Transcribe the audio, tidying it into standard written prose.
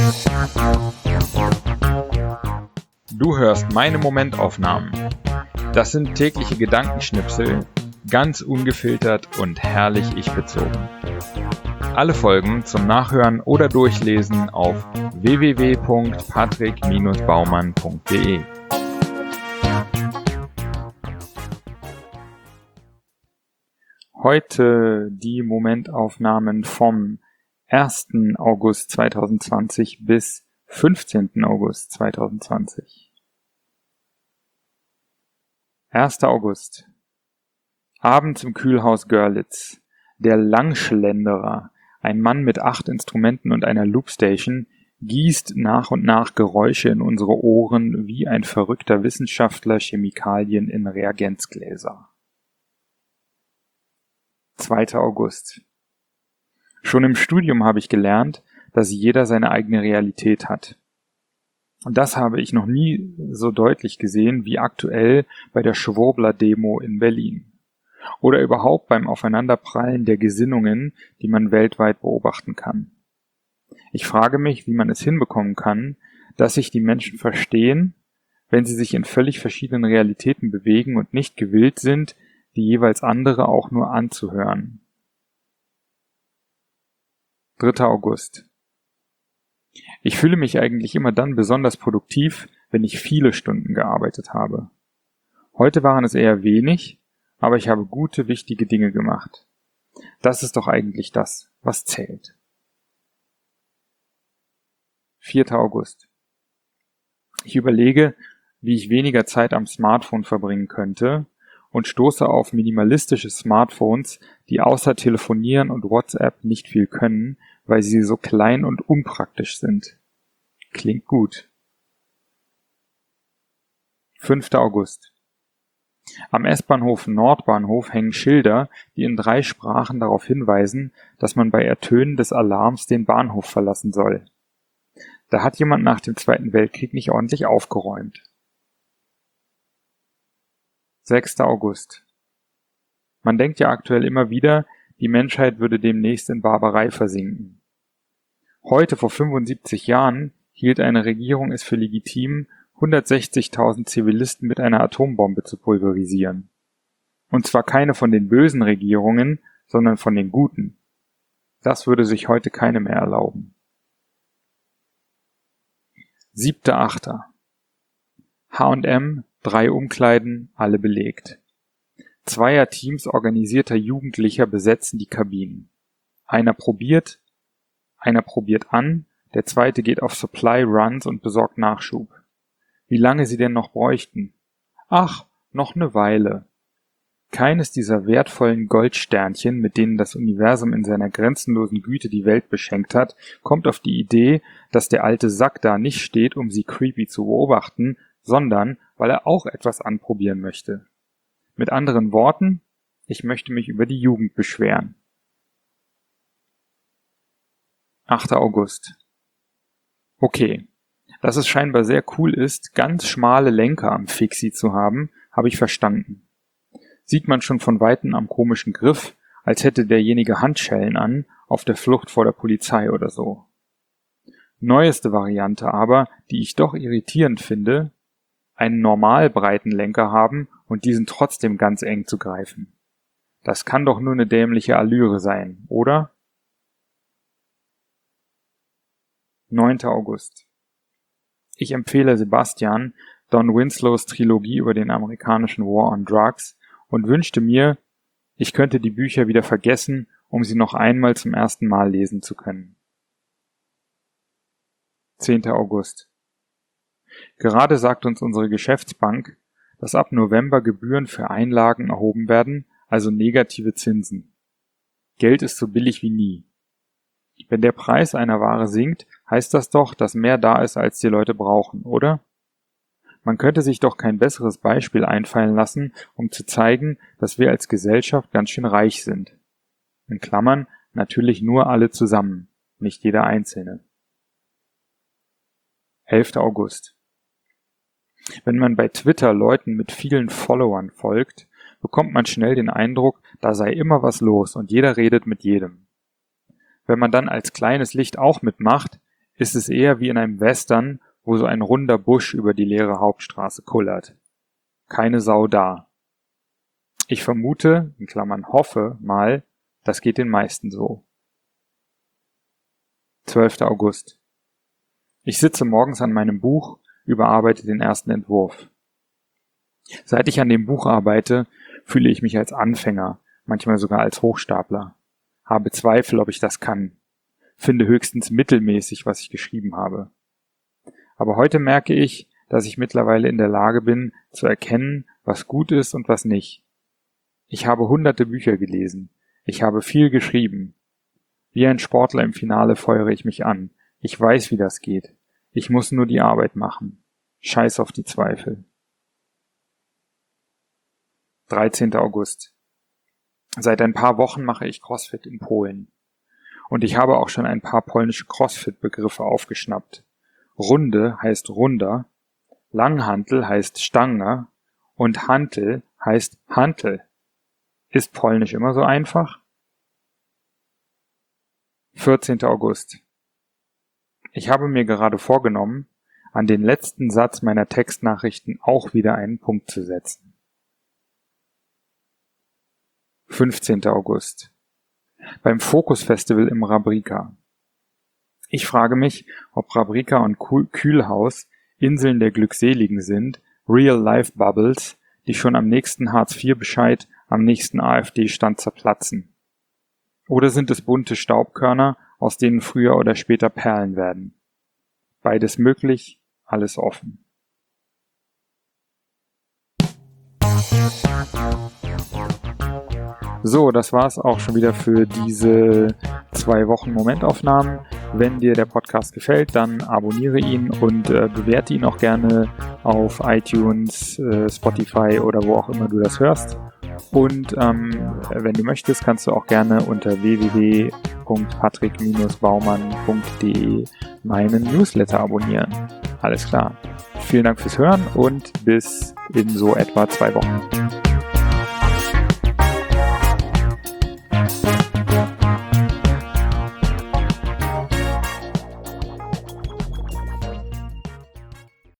Du hörst meine Momentaufnahmen. Das sind tägliche Gedankenschnipsel, ganz ungefiltert und herrlich ich-bezogen. Alle Folgen zum Nachhören oder Durchlesen auf www.patrick-baumann.de. Heute die Momentaufnahmen vom 1. August 2020 bis 15. August 2020. 1. August. Abends im Kühlhaus Görlitz. Der Langschlenderer, ein Mann mit 8 Instrumenten und einer Loopstation, gießt nach und nach Geräusche in unsere Ohren wie ein verrückter Wissenschaftler Chemikalien in Reagenzgläser. 2. August. Schon im Studium habe ich gelernt, dass jeder seine eigene Realität hat. Und das habe ich noch nie so deutlich gesehen wie aktuell bei der Schwurbler-Demo in Berlin. Oder überhaupt beim Aufeinanderprallen der Gesinnungen, die man weltweit beobachten kann. Ich frage mich, wie man es hinbekommen kann, dass sich die Menschen verstehen, wenn sie sich in völlig verschiedenen Realitäten bewegen und nicht gewillt sind, die jeweils andere auch nur anzuhören. 3. August. Ich fühle mich eigentlich immer dann besonders produktiv, wenn ich viele Stunden gearbeitet habe. Heute waren es eher wenig, aber ich habe gute, wichtige Dinge gemacht. Das ist doch eigentlich das, was zählt. 4. August. Ich überlege, wie ich weniger Zeit am Smartphone verbringen könnte und stoße auf minimalistische Smartphones, die außer Telefonieren und WhatsApp nicht viel können, weil sie so klein und unpraktisch sind. Klingt gut. 5. August. Am S-Bahnhof Nordbahnhof hängen Schilder, die in 3 Sprachen darauf hinweisen, dass man bei Ertönen des Alarms den Bahnhof verlassen soll. Da hat jemand nach dem Zweiten Weltkrieg nicht ordentlich aufgeräumt. 6. August. Man denkt ja aktuell immer wieder, die Menschheit würde demnächst in Barbarei versinken. Heute, vor 75 Jahren, hielt eine Regierung es für legitim, 160.000 Zivilisten mit einer Atombombe zu pulverisieren. Und zwar keine von den bösen Regierungen, sondern von den guten. Das würde sich heute keine mehr erlauben. 7.8. H&M, 3 Umkleiden, alle belegt. 2er Teams organisierter Jugendlicher besetzen die Kabinen. Einer probiert an, der zweite geht auf Supply Runs und besorgt Nachschub. Wie lange sie denn noch bräuchten? Ach, noch eine Weile. Keines dieser wertvollen Goldsternchen, mit denen das Universum in seiner grenzenlosen Güte die Welt beschenkt hat, kommt auf die Idee, dass der alte Sack da nicht steht, um sie creepy zu beobachten, sondern weil er auch etwas anprobieren möchte. Mit anderen Worten, ich möchte mich über die Jugend beschweren. 8. August. Okay, dass es scheinbar sehr cool ist, ganz schmale Lenker am Fixie zu haben, habe ich verstanden. Sieht man schon von Weitem am komischen Griff, als hätte derjenige Handschellen an, auf der Flucht vor der Polizei oder so. Neueste Variante aber, die ich doch irritierend finde, einen normal breiten Lenker haben und diesen trotzdem ganz eng zu greifen. Das kann doch nur eine dämliche Allüre sein, oder? 9. August. Ich empfehle Sebastian Don Winslows Trilogie über den amerikanischen War on Drugs und wünschte mir, ich könnte die Bücher wieder vergessen, um sie noch einmal zum ersten Mal lesen zu können. 10. August. Gerade sagt uns unsere Geschäftsbank, dass ab November Gebühren für Einlagen erhoben werden, also negative Zinsen. Geld ist so billig wie nie. Wenn der Preis einer Ware sinkt, heißt das doch, dass mehr da ist, als die Leute brauchen, oder? Man könnte sich doch kein besseres Beispiel einfallen lassen, um zu zeigen, dass wir als Gesellschaft ganz schön reich sind. In Klammern, natürlich nur alle zusammen, nicht jeder Einzelne. 11. August. Wenn man bei Twitter Leuten mit vielen Followern folgt, bekommt man schnell den Eindruck, da sei immer was los und jeder redet mit jedem. Wenn man dann als kleines Licht auch mitmacht, ist es eher wie in einem Western, wo so ein runder Busch über die leere Hauptstraße kullert. Keine Sau da. Ich vermute, in Klammern hoffe mal, das geht den meisten so. 12. August. Ich sitze morgens an meinem Buch, überarbeite den ersten Entwurf. Seit ich an dem Buch arbeite, fühle ich mich als Anfänger, manchmal sogar als Hochstapler. Habe Zweifel, ob ich das kann. Finde höchstens mittelmäßig, was ich geschrieben habe. Aber heute merke ich, dass ich mittlerweile in der Lage bin, zu erkennen, was gut ist und was nicht. Ich habe hunderte Bücher gelesen. Ich habe viel geschrieben. Wie ein Sportler im Finale feuere ich mich an. Ich weiß, wie das geht. Ich muss nur die Arbeit machen. Scheiß auf die Zweifel. 13. August. Seit ein paar Wochen mache ich CrossFit in Polen. Und ich habe auch schon ein paar polnische CrossFit-Begriffe aufgeschnappt. Runde heißt Runder, Langhantel heißt Stange und Hantel heißt Hantel. Ist Polnisch immer so einfach? 14. August. Ich habe mir gerade vorgenommen, an den letzten Satz meiner Textnachrichten auch wieder einen Punkt zu setzen. 15. August. Beim Focus Festival im Rabrika. Ich frage mich, ob Rabrika und Kühlhaus Inseln der Glückseligen sind, Real-Life-Bubbles, die schon am nächsten Hartz-IV-Bescheid, am nächsten AfD-Stand zerplatzen. Oder sind es bunte Staubkörner, aus denen früher oder später Perlen werden? Beides möglich, alles offen. So, das war's auch schon wieder für diese 2 Wochen Momentaufnahmen. Wenn dir der Podcast gefällt, dann abonniere ihn und bewerte ihn auch gerne auf iTunes, Spotify oder wo auch immer du das hörst. Und wenn du möchtest, kannst du auch gerne unter www.patrick-baumann.de meinen Newsletter abonnieren. Alles klar. Vielen Dank fürs Hören und bis in so etwa 2 Wochen.